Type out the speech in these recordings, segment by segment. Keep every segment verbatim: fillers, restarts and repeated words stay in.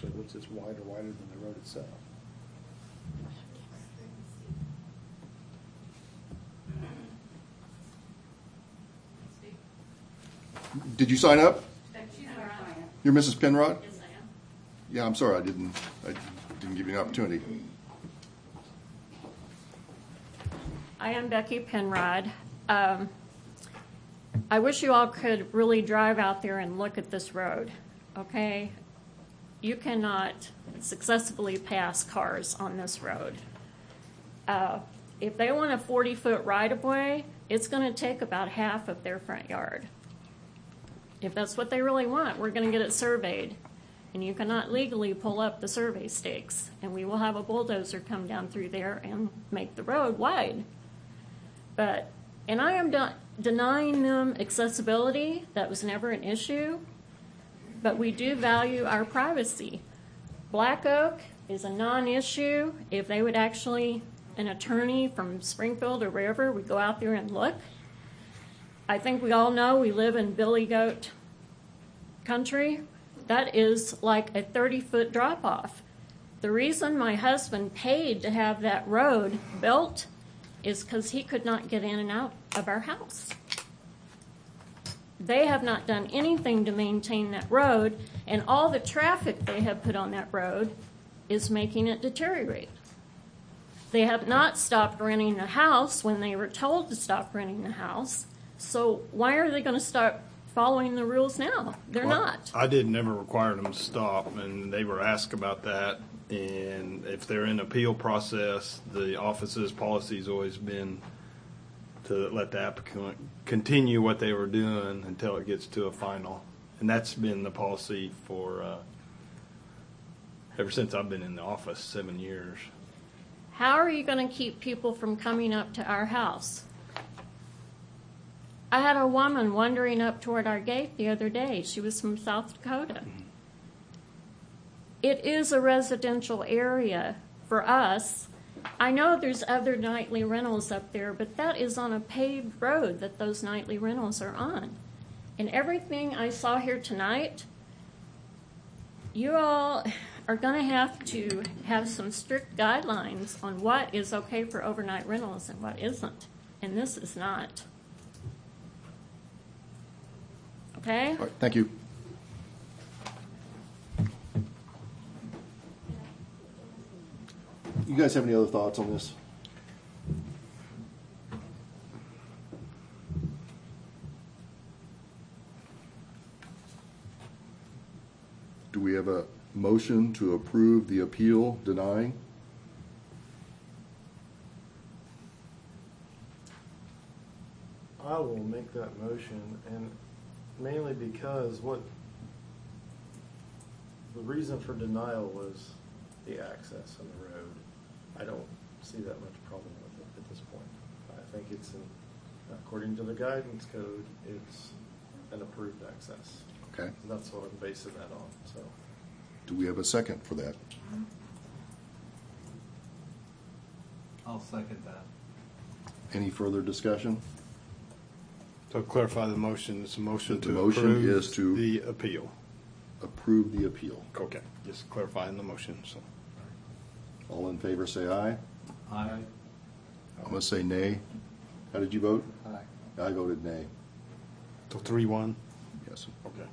actually looks it's wider, wider than the road itself. Did you sign up? She's all right. You're Missus Penrod? Yes, I am. Yeah, I'm sorry I didn't I didn't give you an opportunity. I am Becky Penrod. Um, I wish you all could really drive out there and look at this road, okay? You cannot successfully pass cars on this road. Uh, if they want a forty-foot right-of-way, it's going to take about half of their front yard. If that's what they really want, we're going to get it surveyed. And you cannot legally pull up the survey stakes. And we will have a bulldozer come down through there and make the road wide. But, and I am de- denying them accessibility. That was never an issue. But we do value our privacy. Black Oak is a non-issue. If they would actually, an attorney from Springfield or wherever, would go out there and look. I think we all know we live in Billy Goat country. That is like a thirty-foot drop-off. The reason my husband paid to have that road built is because he could not get in and out of our house. They have not done anything to maintain that road, and all the traffic they have put on that road is making it deteriorate. They have not stopped renting the house when they were told to stop renting the house. So why are they going to start following the rules now? They're Well, not. I did never require them to stop, and they were asked about that. And if they're in appeal process, the office's policy has always been to let the applicant continue what they were doing until it gets to a final. And that's been the policy for uh, ever since I've been in the office, seven years. How are you going to keep people from coming up to our house? I had a woman wandering up toward our gate the other day. She was from South Dakota. It is a residential area for us. I know there's other nightly rentals up there, but that is on a paved road that those nightly rentals are on. And everything I saw here tonight, you all are going to have to have some strict guidelines on what is okay for overnight rentals and what isn't. And this is not. Okay? All right, thank you. You guys have any other thoughts on this? Do we have a motion to approve the appeal denying? I will make that motion, and mainly because what the reason for denial was the access on the road. I don't see that much problem with it at this point. I think it's, an, according to the guidance code, it's an approved access. Okay. That's what I'm basing that on. So, Do we have a second for that? I'll second that. Any further discussion? So clarify the motion. It's a motion The to motion approve is to- the appeal. Approve the appeal. Okay, just clarifying the motion. So All in favor say aye. Aye. I'm going to say nay. How did you vote? Aye. I voted nay. so three one. Yes. Okay.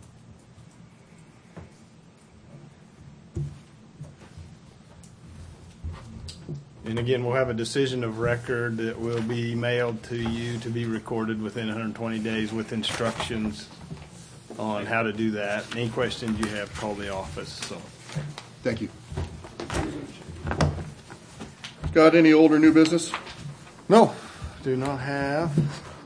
And again, we'll have a decision of record that will be mailed to you to be recorded within one hundred twenty days with instructions on how to do that. Any questions you have, call the office. So, Thank you. Got any old or new business? no, do not have.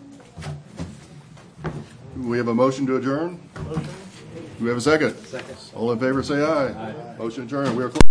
Do we have a motion to adjourn? Do we have a second? Second. All in favor say aye. Aye. Motion adjourned. We are closed.